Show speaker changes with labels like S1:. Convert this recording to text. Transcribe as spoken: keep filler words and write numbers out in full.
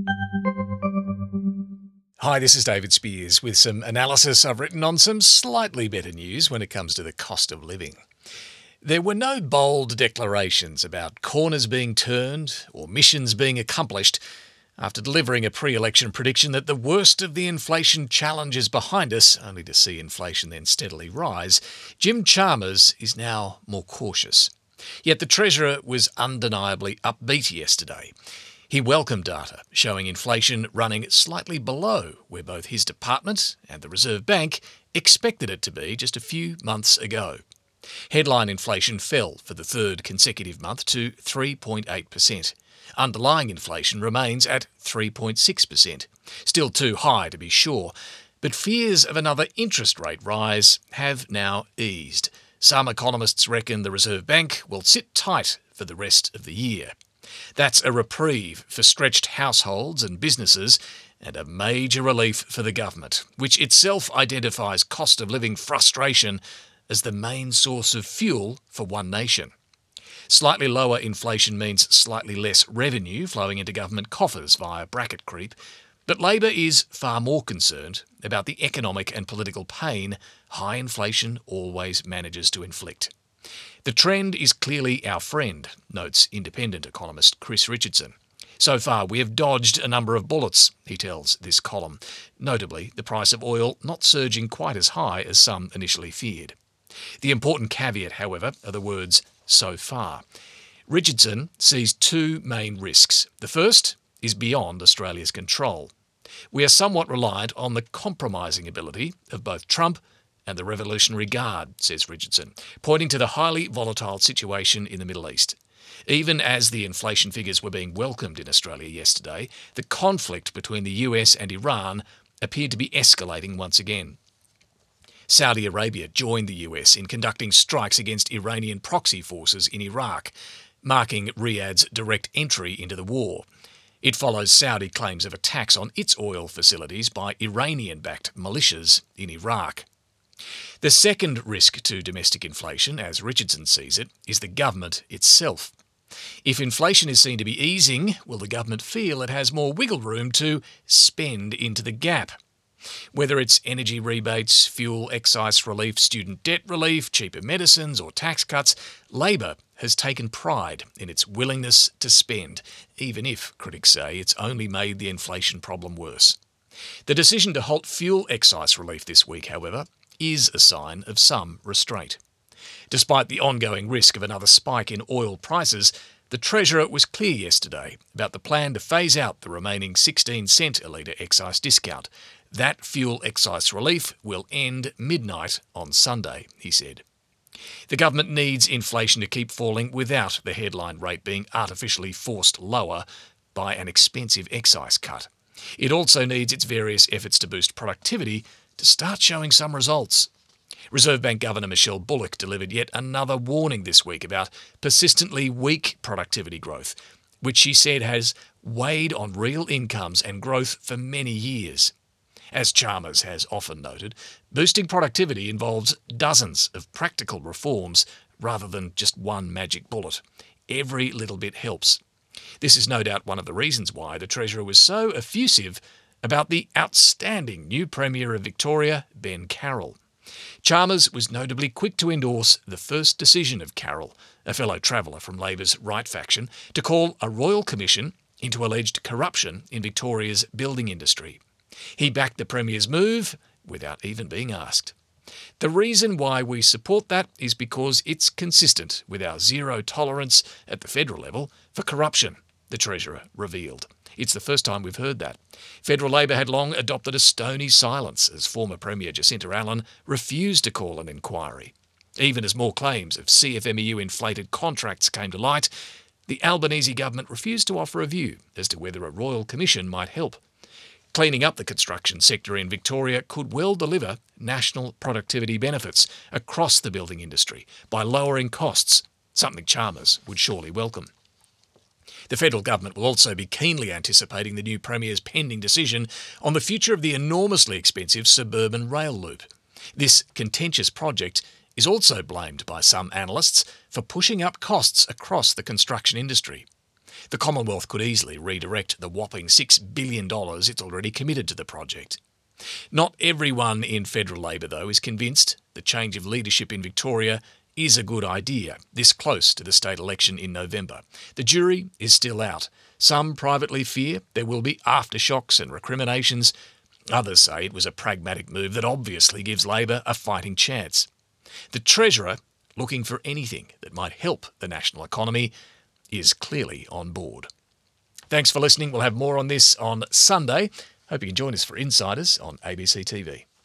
S1: Hi, this is David Spears with some analysis I've written on some slightly better news when it comes to the cost of living. There were no bold declarations about corners being turned or missions being accomplished after delivering a pre-election prediction that the worst of the inflation challenge is behind us, only to see inflation then steadily rise. Jim Chalmers is now more cautious. Yet the Treasurer was undeniably upbeat yesterday. He welcomed data showing inflation running slightly below where both his department and the Reserve Bank expected it to be just a few months ago. Headline inflation fell for the third consecutive month to three point eight percent. Underlying inflation remains at three point six percent. Still too high to be sure, but fears of another interest rate rise have now eased. Some economists reckon the Reserve Bank will sit tight for the rest of the year. That's a reprieve for stretched households and businesses and a major relief for the government, which itself identifies cost of living frustration as the main source of fuel for One Nation. Slightly lower inflation means slightly less revenue flowing into government coffers via bracket creep, but Labor is far more concerned about the economic and political pain high inflation always manages to inflict. The trend is clearly our friend, notes independent economist Chris Richardson. So far we have dodged a number of bullets, he tells this column, notably the price of oil not surging quite as high as some initially feared. The important caveat, however, are the words "so far." Richardson sees two main risks. The first is beyond Australia's control. We are somewhat reliant on the compromising ability of both Trump and the Revolutionary Guard, says Richardson, pointing to the highly volatile situation in the Middle East. Even as the inflation figures were being welcomed in Australia yesterday, the conflict between the U S and Iran appeared to be escalating once again. Saudi Arabia joined the U S in conducting strikes against Iranian proxy forces in Iraq, marking Riyadh's direct entry into the war. It follows Saudi claims of attacks on its oil facilities by Iranian-backed militias in Iraq. The second risk to domestic inflation, as Richardson sees it, is the government itself. If inflation is seen to be easing, will the government feel it has more wiggle room to spend into the gap? Whether it's energy rebates, fuel excise relief, student debt relief, cheaper medicines or tax cuts, Labor has taken pride in its willingness to spend, even if, critics say, it's only made the inflation problem worse. The decision to halt fuel excise relief this week, however, is a sign of some restraint. Despite the ongoing risk of another spike in oil prices, the Treasurer was clear yesterday about the plan to phase out the remaining sixteen cent a litre excise discount. That fuel excise relief will end midnight on Sunday, he said. The government needs inflation to keep falling without the headline rate being artificially forced lower by an expensive excise cut. It also needs its various efforts to boost productivity to start showing some results. Reserve Bank Governor Michelle Bullock delivered yet another warning this week about persistently weak productivity growth, which she said has weighed on real incomes and growth for many years. As Chalmers has often noted, boosting productivity involves dozens of practical reforms rather than just one magic bullet. Every little bit helps. This is no doubt one of the reasons why the Treasurer was so effusive about the outstanding new Premier of Victoria, Ben Carroll. Chalmers was notably quick to endorse the first decision of Carroll, a fellow traveller from Labor's right faction, to call a royal commission into alleged corruption in Victoria's building industry. He backed the Premier's move without even being asked. The reason why we support that is because it's consistent with our zero tolerance at the federal level for corruption, the Treasurer revealed. It's the first time we've heard that. Federal Labor had long adopted a stony silence as former Premier Jacinta Allen refused to call an inquiry. Even as more claims of C F M E U-inflated contracts came to light, the Albanese government refused to offer a view as to whether a royal commission might help. Cleaning up the construction sector in Victoria could well deliver national productivity benefits across the building industry by lowering costs, something Chalmers would surely welcome. The federal government will also be keenly anticipating the new Premier's pending decision on the future of the enormously expensive suburban rail loop. This contentious project is also blamed by some analysts for pushing up costs across the construction industry. The Commonwealth could easily redirect the whopping six billion dollars it's already committed to the project. Not everyone in federal Labor, though, is convinced the change of leadership in Victoria is a good idea, this close to the state election in November. The jury is still out. Some privately fear there will be aftershocks and recriminations. Others say it was a pragmatic move that obviously gives Labor a fighting chance. The Treasurer, looking for anything that might help the national economy, is clearly on board. Thanks for listening. We'll have more on this on Sunday. Hope you can join us for Insiders on A B C T V.